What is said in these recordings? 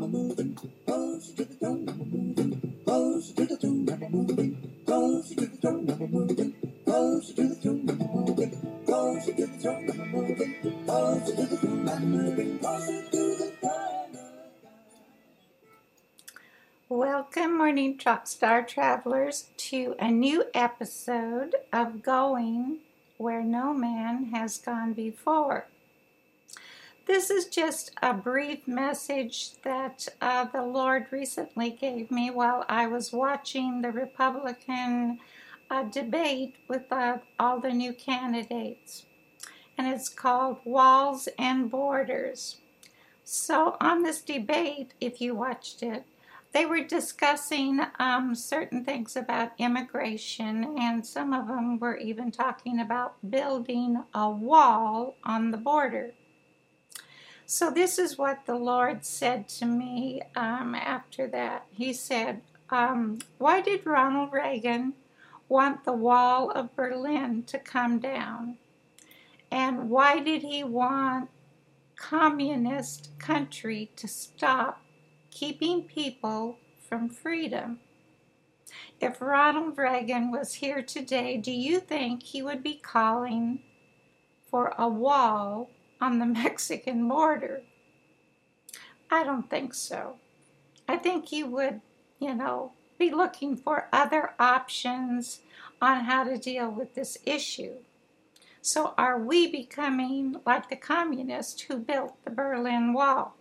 moving, closer to the throne, I'm moving, closer to the throne, I'm moving, closer to the throne, I'm moving, closer to the throne, I'm moving, closer to the throne, I'm moving, closer to the throne, I'm moving, closer to the throne. Welcome, Morning Star Travelers, to a new episode of Going Where No Man Has Gone Before. This is just a brief message that the Lord recently gave me while I was watching the Republican debate with all the new candidates. And it's called Walls and Borders. So on this debate, if you watched it, they were discussing certain things about immigration, and some of them were even talking about building a wall on the border. So this is what the Lord said to me after that. He said, why did Ronald Reagan want the wall of Berlin to come down? And why did he want communist country to stop keeping people from freedom? If Ronald Reagan was here today, do you think he would be calling for a wall on the Mexican border? I don't think so. I think he would, be looking for other options on how to deal with this issue. So are we becoming like the communists who built the Berlin Wall?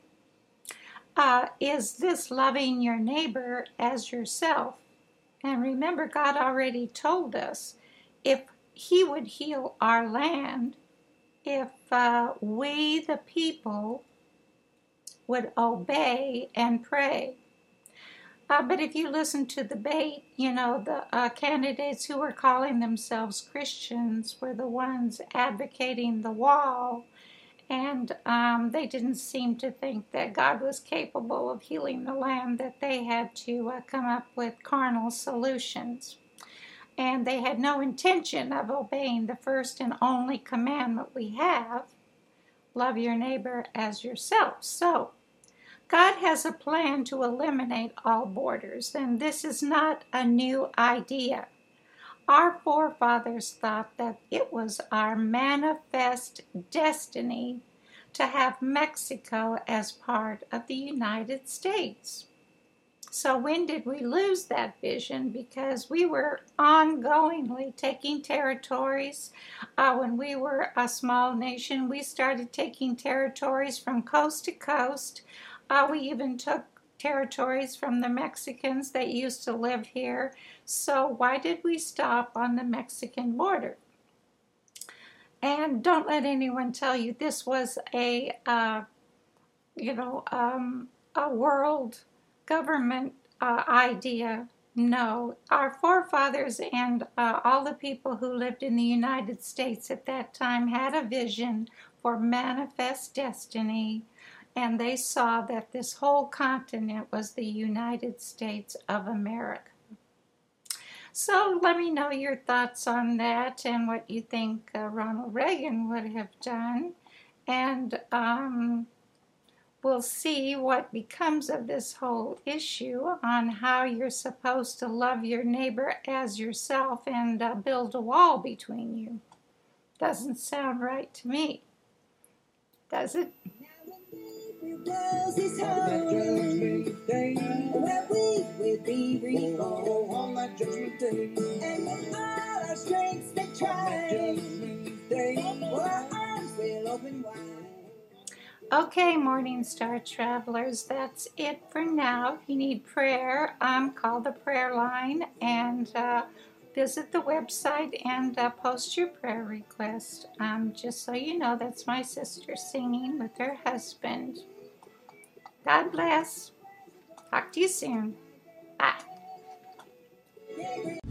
Is this loving your neighbor as yourself? And remember, God already told us if he would heal our land, if we, the people, would obey and pray. But if you listen to the debate, the candidates who were calling themselves Christians were the ones advocating the wall, and they didn't seem to think that God was capable of healing the land, that they had to come up with carnal solutions. And they had no intention of obeying the first and only commandment we have, love your neighbor as yourself. So, God has a plan to eliminate all borders, and this is not a new idea. Our forefathers thought that it was our manifest destiny to have Mexico as part of the United States. So when did we lose that vision? Because we were ongoingly taking territories. When we were a small nation, we started taking territories from coast to coast. We even took territories from the Mexicans that used to live here. So why did we stop on the Mexican border? And don't let anyone tell you this was a world government idea. No, our forefathers and all the people who lived in the United States at that time had a vision for manifest destiny, and they saw that this whole continent was the United States of America. So let me know your thoughts on that and what you think Ronald Reagan would have done. And we'll see what becomes of this whole issue on how you're supposed to love your neighbor as yourself and build a wall between you. Doesn't sound right to me, does it? Where we will be reborn on that judgment day, and with all our strengths they try, our arms will open wide. Okay, Morning Star Travelers, that's it for now. If you need prayer, call the prayer line and visit the website and post your prayer request. Just so you know, that's my sister singing with her husband. God bless. Talk to you soon. Bye.